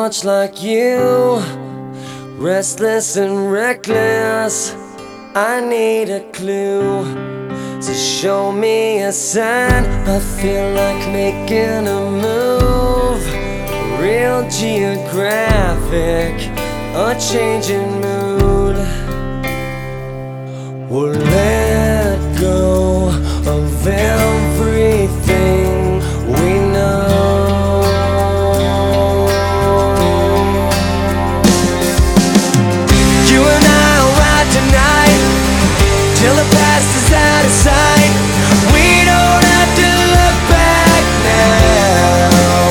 much like you, restless and reckless. I need a clue to show me a sign. I feel like making a move, real geographic, a change in mood. We'll let go of everything we know. You and I will ride tonight till the past is out of sight. We don't have to look back now.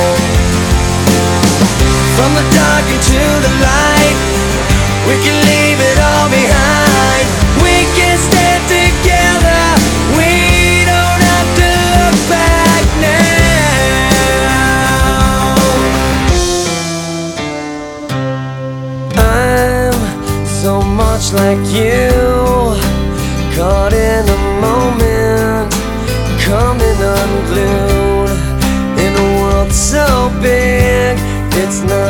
From the dark into the light, we can leave it all behind. We can stand together. We don't have to look back now. I'm so much like you, caught in a moment, coming unglued in a world so big it's not